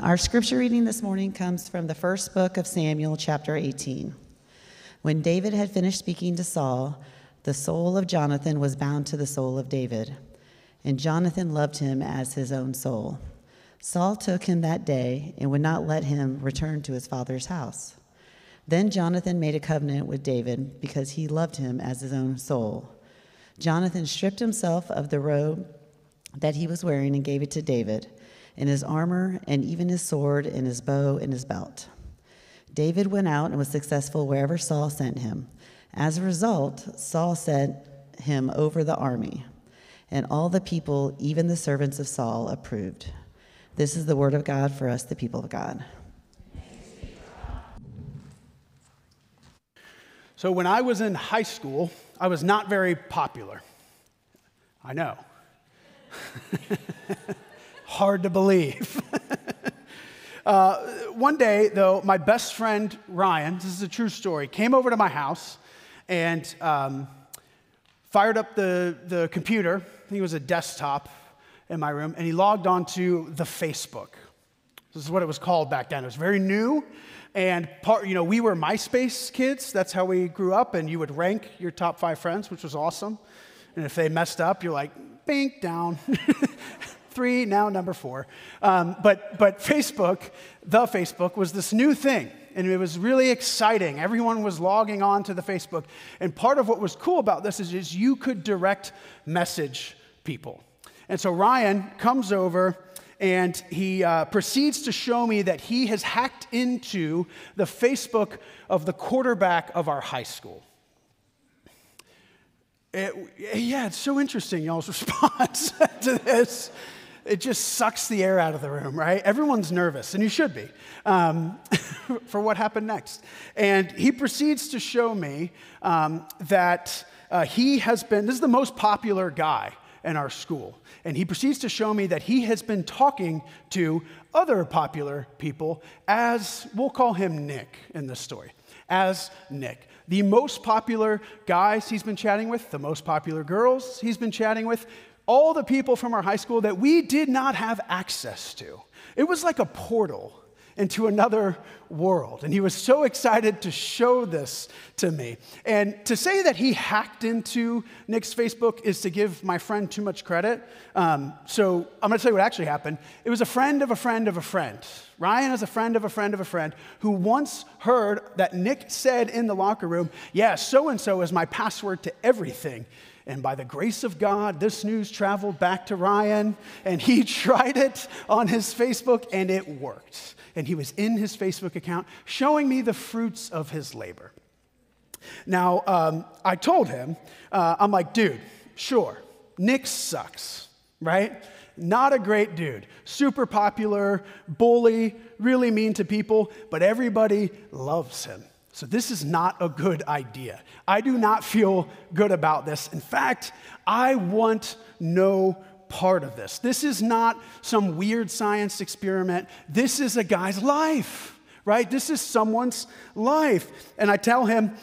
Our scripture reading this morning comes from the first book of Samuel, chapter 18. When David had finished speaking to Saul, the soul of Jonathan was bound to the soul of David, and Jonathan loved him as his own soul. Saul took him that day and would not let him return to his father's house. Then Jonathan made a covenant with David because he loved him as his own soul. Jonathan stripped himself of the robe that he was wearing and gave it to David, and his armor, and even his sword, and his bow, and his belt. David went out and was successful wherever Saul sent him. As a result, Saul set him over the army, and all the people, even the servants of Saul, approved. This is the word of God for us, the people of God. So when I was in high school, I was not very popular. I know. Hard to believe. One day, though, my best friend, Ryan, this is a true story, came over to my house and fired up the computer. I think it was a desktop in my room, and he logged on to the Facebook. This is what it was called back then. It was very new, and we were MySpace kids. That's how we grew up, and you would rank your top 5 friends, which was awesome. And if they messed up, you're like, bink, down. 3, now number 4. But Facebook, the Facebook, was this new thing, and it was really exciting. Everyone was logging on to the Facebook, and part of what was cool about this is you could direct message people. And so Ryan comes over, and he proceeds to show me that he has hacked into the Facebook of the quarterback of our high school. It's so interesting, y'all's response to this. It just sucks the air out of the room, right? Everyone's nervous, and you should be, for what happened next. And he proceeds to show me that he has been, this is the most popular guy in our school. And he proceeds to show me that he has been talking to other popular people as, we'll call him Nick in this story, as Nick. The most popular guys he's been chatting with, the most popular girls he's been chatting with, all the people from our high school that we did not have access to. It was like a portal into another world. And he was so excited to show this to me. And to say that he hacked into Nick's Facebook is to give my friend too much credit. So I'm going to tell you what actually happened. It was a friend of a friend of a friend. Ryan is a friend of a friend of a friend who once heard that Nick said in the locker room, yeah, so-and-so is my password to everything. And by the grace of God, this news traveled back to Ryan, and he tried it on his Facebook, and it worked. And he was in his Facebook account showing me the fruits of his labor. Now, I told him, I'm like, dude, sure, Nick sucks, right? Not a great dude. Super popular, bully, really mean to people, but everybody loves him. So this is not a good idea. I do not feel good about this. In fact, I want no part of this. This is not some weird science experiment. This is a guy's life, right? This is someone's life. And I tell him,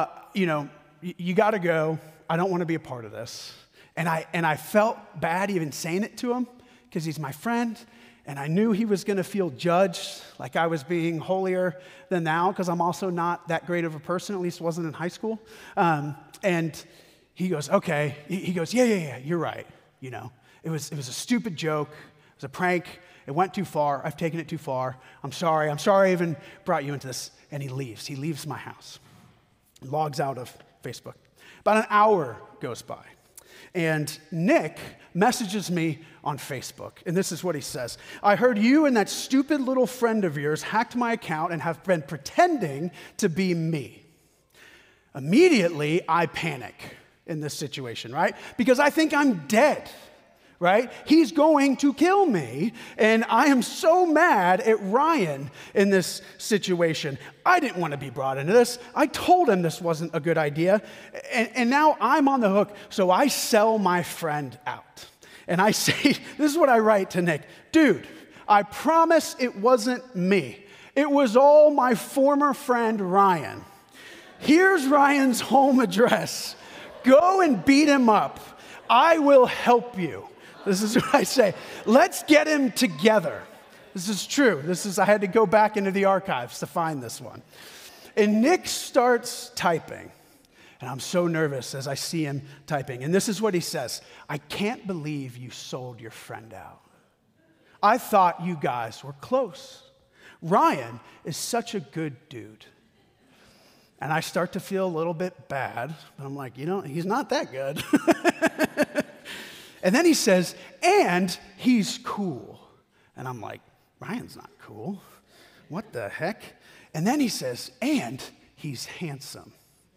you got to go. I don't want to be a part of this. And I felt bad even saying it to him because he's my friend. And I knew he was going to feel judged, like I was being holier than thou, because I'm also not that great of a person, at least wasn't in high school. And he goes, okay. He goes, yeah, you're right. It was a stupid joke. It was a prank. It went too far. I've taken it too far. I'm sorry I even brought you into this. And he leaves. He leaves my house. Logs out of Facebook. About an hour goes by. And Nick messages me on Facebook, and this is what he says. I heard you and that stupid little friend of yours hacked my account and have been pretending to be me. Immediately, I panic in this situation, right? Because I think I'm dead, right? He's going to kill me, and I am so mad at Ryan in this situation. I didn't want to be brought into this. I told him this wasn't a good idea, and now I'm on the hook, so I sell my friend out. And I say, this is what I write to Nick. Dude, I promise it wasn't me. It was all my former friend, Ryan. Here's Ryan's home address. Go and beat him up. I will help you. This is what I say. Let's get him together. This is true. I had to go back into the archives to find this one. And Nick starts typing. And I'm so nervous as I see him typing. And this is what he says. I can't believe you sold your friend out. I thought you guys were close. Ryan is such a good dude. And I start to feel a little bit bad. But I'm like, he's not that good. And then he says, and he's cool. And I'm like, Ryan's not cool. What the heck? And then he says, and he's handsome.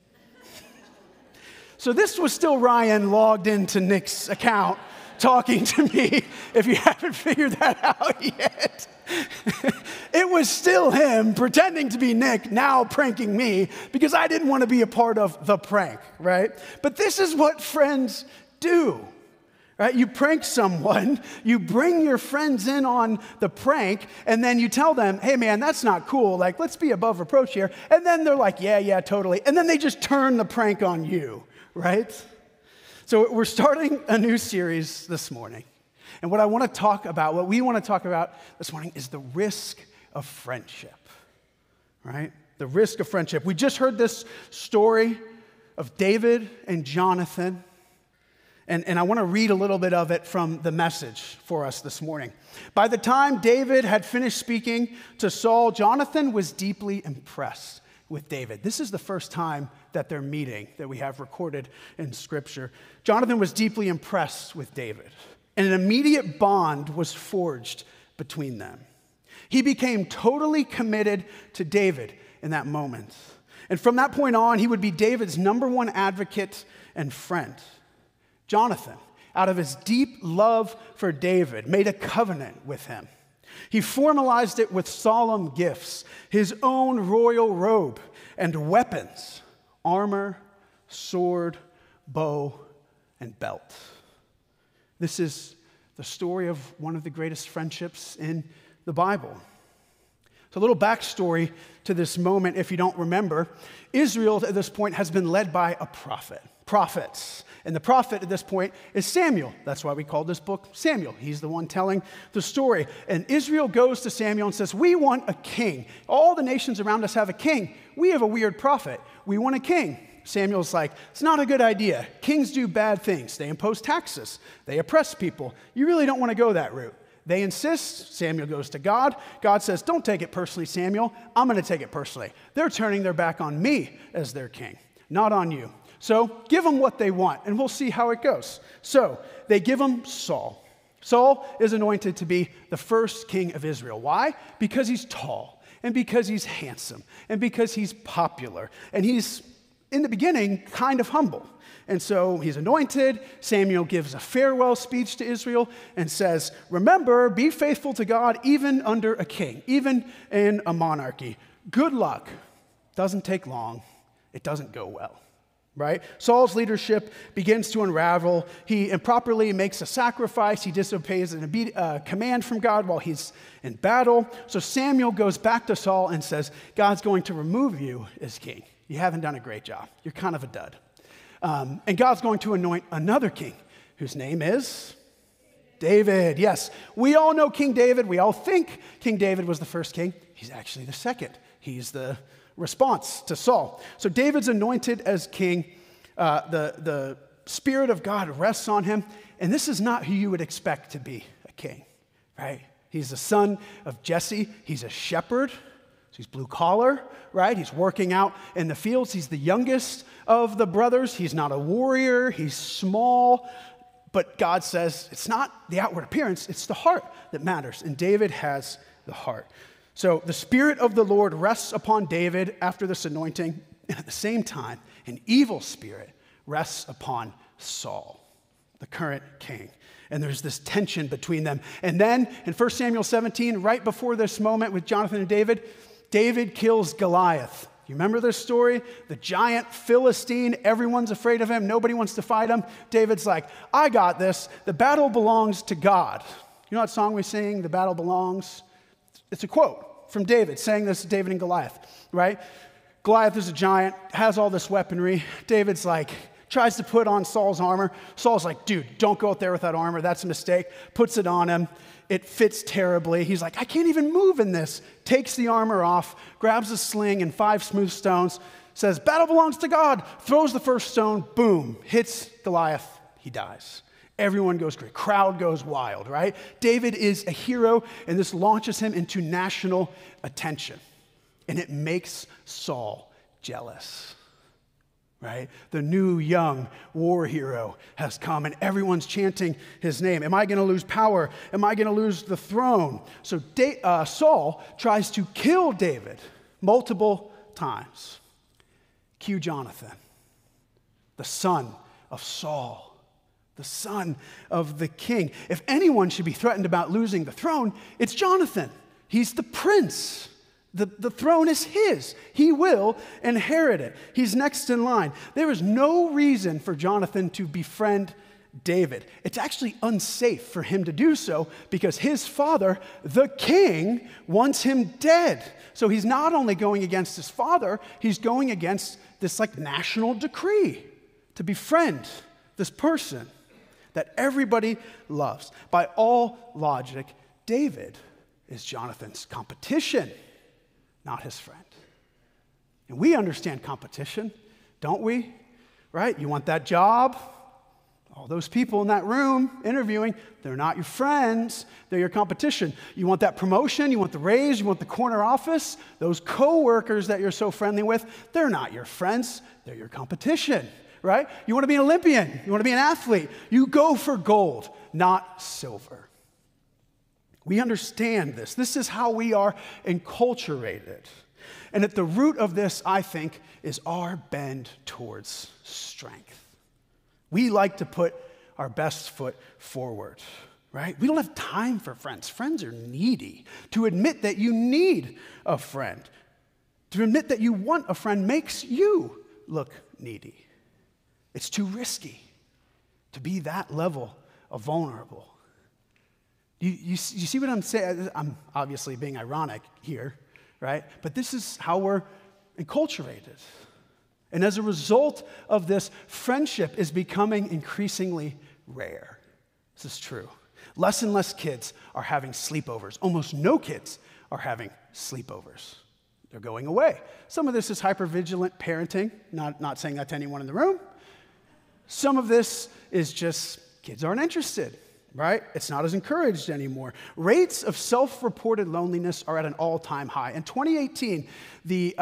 So this was still Ryan logged into Nick's account talking to me, if you haven't figured that out yet. It was still him pretending to be Nick, now pranking me, because I didn't want to be a part of the prank, right? But this is what friends do, right? You prank someone, you bring your friends in on the prank, and then you tell them, hey man, that's not cool, like let's be above reproach here. And then they're like, yeah, totally. And then they just turn the prank on you. Right? So we're starting a new series this morning. And what we want to talk about this morning is the risk of friendship. Right? The risk of friendship. We just heard this story of David and Jonathan. And I want to read a little bit of it from the Message for us this morning. By the time David had finished speaking to Saul, Jonathan was deeply impressed with David. This is the first time that they're meeting that we have recorded in Scripture. Jonathan was deeply impressed with David, and an immediate bond was forged between them. He became totally committed to David in that moment. And from that point on, he would be David's number one advocate and friend. Jonathan, out of his deep love for David, made a covenant with him. He formalized it with solemn gifts, his own royal robe and weapons, armor, sword, bow, and belt. This is the story of one of the greatest friendships in the Bible. So a little backstory to this moment, if you don't remember. Israel at this point has been led by a prophets. And the prophet at this point is Samuel. That's why we call this book Samuel. He's the one telling the story. And Israel goes to Samuel and says, we want a king. All the nations around us have a king. We have a weird prophet. We want a king. Samuel's like, it's not a good idea. Kings do bad things. They impose taxes. They oppress people. You really don't want to go that route. They insist. Samuel goes to God. God says, don't take it personally, Samuel. I'm going to take it personally. They're turning their back on me as their king, not on you. So give them what they want, and we'll see how it goes. So they give him Saul. Saul is anointed to be the first king of Israel. Why? Because he's tall, and because he's handsome, and because he's popular. And he's, in the beginning, kind of humble. And so he's anointed. Samuel gives a farewell speech to Israel and says, remember, be faithful to God even under a king, even in a monarchy. Good luck. Doesn't take long. It doesn't go well. Right? Saul's leadership begins to unravel. He improperly makes a sacrifice. He disobeys a command from God while he's in battle. So Samuel goes back to Saul and says, God's going to remove you as king. You haven't done a great job. You're kind of a dud. And God's going to anoint another king whose name is David. Yes, we all know King David. We all think King David was the first king. He's actually the second. He's the response to Saul. So David's anointed as king. The Spirit of God rests on him. And this is not who you would expect to be a king, right? He's the son of Jesse. He's a shepherd. So he's blue collar, right? He's working out in the fields. He's the youngest of the brothers. He's not a warrior. He's small. But God says it's not the outward appearance, it's the heart that matters. And David has the heart. So the Spirit of the Lord rests upon David after this anointing, and at the same time, an evil spirit rests upon Saul, the current king. And there's this tension between them. And then in 1 Samuel 17, right before this moment with Jonathan and David, David kills Goliath. You remember this story? The giant Philistine, everyone's afraid of him, nobody wants to fight him. David's like, I got this. The battle belongs to God. You know that song we sing, The Battle Belongs? It's a quote from David, saying this to David and Goliath, right? Goliath is a giant, has all this weaponry. David's like, tries to put on Saul's armor. Saul's like, dude, don't go out there with that armor. That's a mistake. Puts it on him. It fits terribly. He's like, I can't even move in this. Takes the armor off, grabs a sling and 5 smooth stones, says, battle belongs to God, throws the first stone, boom, hits Goliath, he dies. Everyone goes crazy. Crowd goes wild, right? David is a hero, and this launches him into national attention. And it makes Saul jealous, right? The new young war hero has come, and everyone's chanting his name. Am I going to lose power? Am I going to lose the throne? So Saul tries to kill David multiple times. Cue Jonathan, the son of Saul, the son of the king. If anyone should be threatened about losing the throne, it's Jonathan. He's the prince. The throne is his. He will inherit it. He's next in line. There is no reason for Jonathan to befriend David. It's actually unsafe for him to do so because his father, the king, wants him dead. So he's not only going against his father, he's going against this national decree to befriend this person that everybody loves. By all logic, David is Jonathan's competition, not his friend. And we understand competition, don't we? Right? You want that job? All those people in that room interviewing, they're not your friends, they're your competition. You want that promotion, you want the raise, you want the corner office, those coworkers that you're so friendly with, they're not your friends, they're your competition, right? You want to be an Olympian, you want to be an athlete, you go for gold, not silver. We understand this. This is how we are enculturated. And at the root of this, I think, is our bend towards strength. We like to put our best foot forward, right? We don't have time for friends. Friends are needy. To admit that you need a friend, to admit that you want a friend makes you look needy. It's too risky to be that level of vulnerable. You see what I'm saying? I'm obviously being ironic here, right? But this is how we're enculturated. And as a result of this, friendship is becoming increasingly rare. This is true. Less and less kids are having sleepovers. Almost no kids are having sleepovers. They're going away. Some of this is hypervigilant parenting, not saying that to anyone in the room. Some of this is just kids aren't interested, right? It's not as encouraged anymore. Rates of self-reported loneliness are at an all-time high. In 2018, the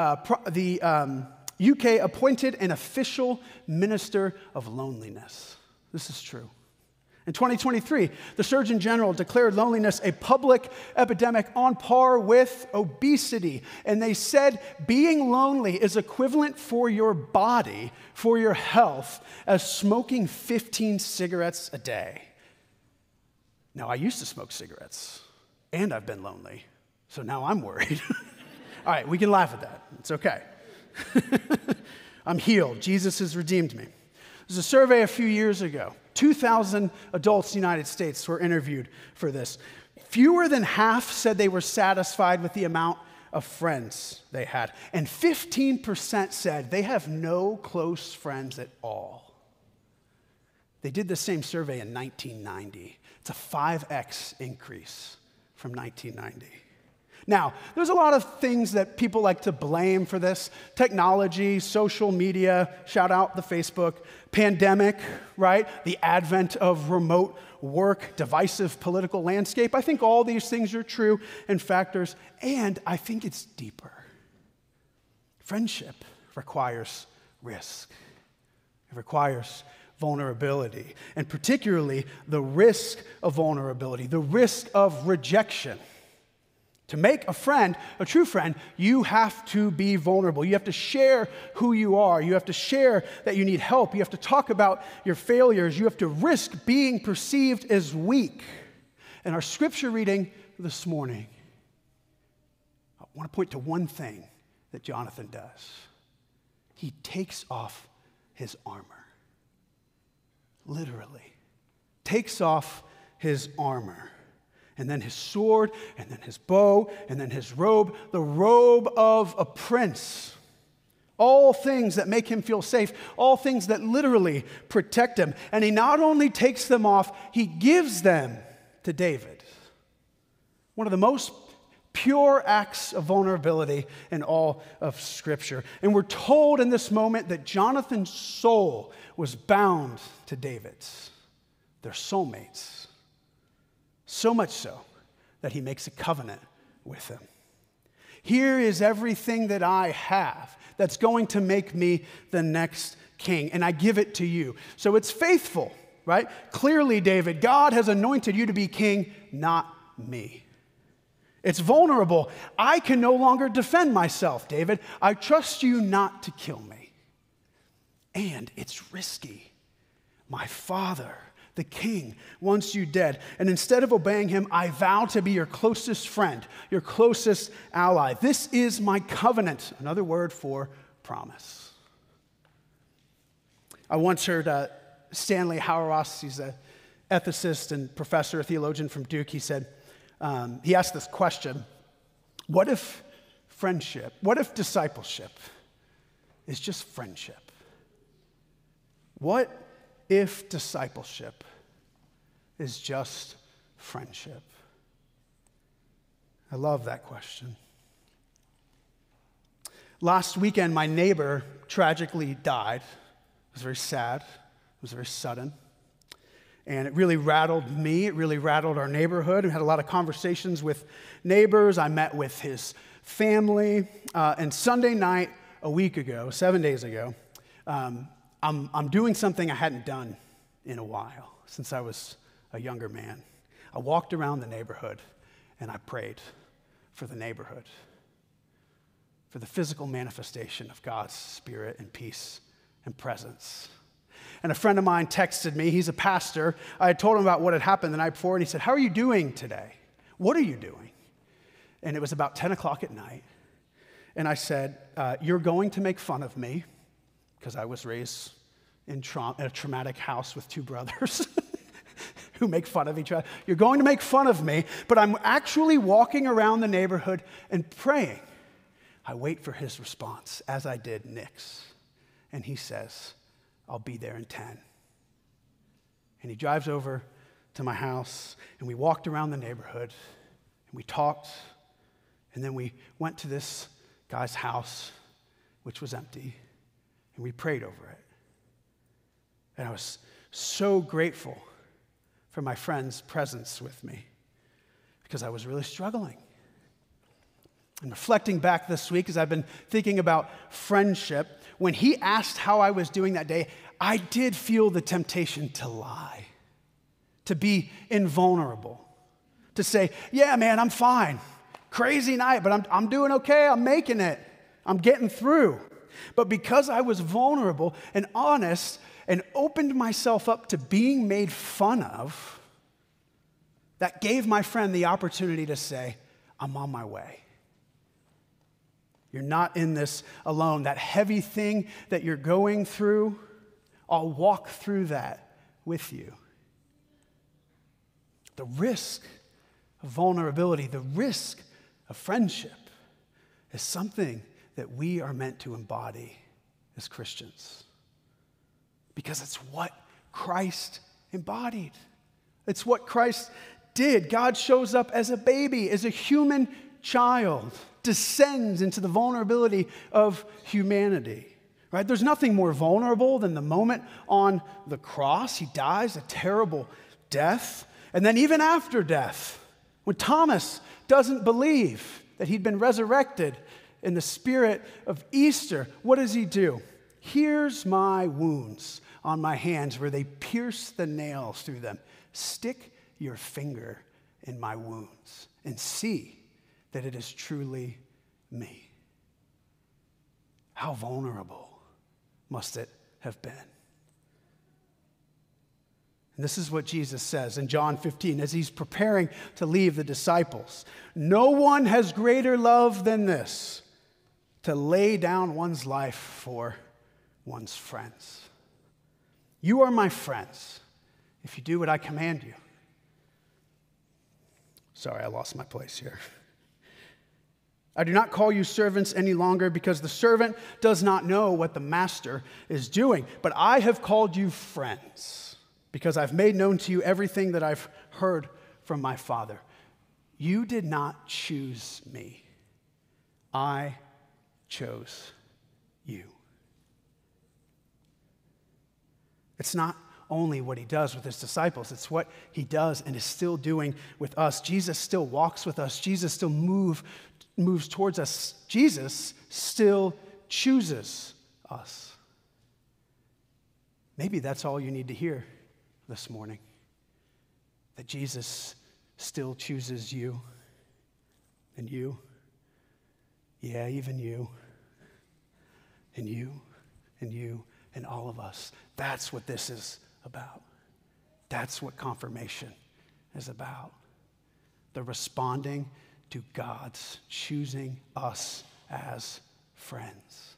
UK appointed an official minister of loneliness. This is true. In 2023, the Surgeon General declared loneliness a public epidemic on par with obesity. And they said being lonely is equivalent for your body, for your health, as smoking 15 cigarettes a day. Now, I used to smoke cigarettes, and I've been lonely, so now I'm worried. All right, we can laugh at that. It's okay. I'm healed. Jesus has redeemed me. There's a survey a few years ago. 2,000 adults in the United States were interviewed for this. Fewer than half said they were satisfied with the amount of friends they had. And 15% said they have no close friends at all. They did the same survey in 1990. It's a 5x increase from 1990. Now, there's a lot of things that people like to blame for this. Technology, social media, shout out the Facebook, pandemic, right? The advent of remote work, divisive political landscape. I think all these things are true and factors, and I think it's deeper. Friendship requires risk. It requires vulnerability, and particularly the risk of vulnerability, the risk of rejection. To make a friend, a true friend, you have to be vulnerable. You have to share who you are. You have to share that you need help. You have to talk about your failures. You have to risk being perceived as weak. In our scripture reading this morning, I want to point to one thing that Jonathan does. He takes off his armor. Literally. Takes off his armor. And then his sword, and then his bow, and then his robe, the robe of a prince. All things that make him feel safe, all things that literally protect him. And he not only takes them off, he gives them to David. One of the most pure acts of vulnerability in all of Scripture. And we're told in this moment that Jonathan's soul was bound to David's. They're soulmates. So much so that he makes a covenant with him. Here is everything that I have that's going to make me the next king, and I give it to you. So it's faithful, right? Clearly, David, God has anointed you to be king, not me. It's vulnerable. I can no longer defend myself, David. I trust you not to kill me. And it's risky. My father, the king, wants you dead. And instead of obeying him, I vow to be your closest friend, your closest ally. This is my covenant, another word for promise. I once heard Stanley Hauerwas, he's an ethicist and professor, a theologian from Duke. He said, he asked this question: what if friendship, what if discipleship is just friendship? What if discipleship is just friendship? I love that question. Last weekend, my neighbor tragically died. It was very sad. It was very sudden. And it really rattled me. It really rattled our neighborhood. We had a lot of conversations with neighbors. I met with his family. And Sunday night, a week ago, 7 days ago, I'm doing something I hadn't done in a while, since I was a younger man. I walked around the neighborhood and I prayed for the neighborhood, for the physical manifestation of God's Spirit and peace and presence. And a friend of mine texted me. He's a pastor. I had told him about what had happened the night before, and he said, "How are you doing today? What are you doing?" And it was about 10 o'clock at night. And I said, "You're going to make fun of me," because I was raised in a traumatic house with two brothers who make fun of each other. "You're going to make fun of me, but I'm actually walking around the neighborhood and praying." I wait for his response, as I did Nick's. And he says, "I'll be there in 10. And he drives over to my house, and we walked around the neighborhood, and we talked, and then we went to this guy's house, which was empty, and we prayed over it. And I was so grateful for my friend's presence with me, because I was really struggling. And reflecting back this week, as I've been thinking about friendship, when he asked how I was doing that day, I did feel the temptation to lie, to be invulnerable, to say, "Yeah, man, I'm fine. Crazy night, but I'm doing okay. I'm making it. I'm getting through." But because I was vulnerable and honest and opened myself up to being made fun of, that gave my friend the opportunity to say, "I'm on my way. You're not in this alone. That heavy thing that you're going through, I'll walk through that with you." The risk of vulnerability, the risk of friendship is something that we are meant to embody as Christians, because it's what Christ embodied. It's what Christ did. God shows up as a baby, as a human child, descends into the vulnerability of humanity, right? There's nothing more vulnerable than the moment on the cross. He dies a terrible death. And then even after death, when Thomas doesn't believe that he'd been resurrected in the spirit of Easter, what does he do? "Here's my wounds on my hands where they pierce the nails through them. Stick your finger in my wounds and see that it is truly me." How vulnerable must it have been? And this is what Jesus says in John 15 as he's preparing to leave the disciples. "No one has greater love than this, to lay down one's life for one's friends. You are my friends if you do what I command you." Sorry, I lost my place here. "I do not call you servants any longer, because the servant does not know what the master is doing. But I have called you friends, because I've made known to you everything that I've heard from my Father. You did not choose me. I chose you. It's not only what he does with his disciples, it's what he does and is still doing with us. Jesus still walks with us. Jesus still moves towards us. Jesus still chooses us. Maybe that's all you need to hear this morning, that Jesus still chooses you and you. Yeah, even you and you and you and all of us. That's what this is about. That's what confirmation is about. The responding to God's choosing us as friends.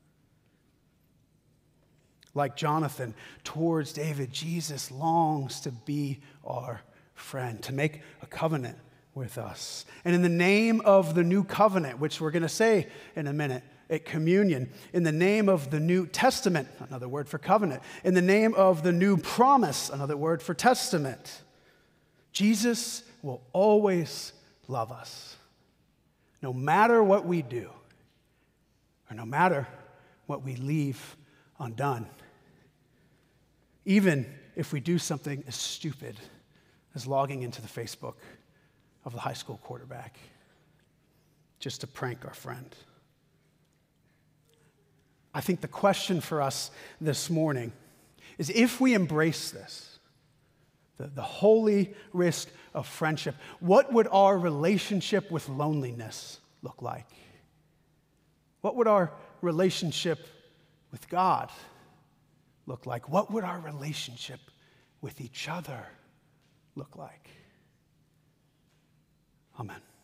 Like Jonathan towards David, Jesus longs to be our friend, to make a covenant with us. And in the name of the new covenant, which we're going to say in a minute at communion, in the name of the New Testament, another word for covenant, in the name of the new promise, another word for testament, Jesus will always love us, no matter what we do, or no matter what we leave undone. Even if we do something as stupid as logging into the Facebook of the high school quarterback just to prank our friend. I think the question for us this morning is, if we embrace this, the holy risk of friendship, what would our relationship with loneliness look like? What would our relationship with God look like? What would our relationship with each other look like? Amen.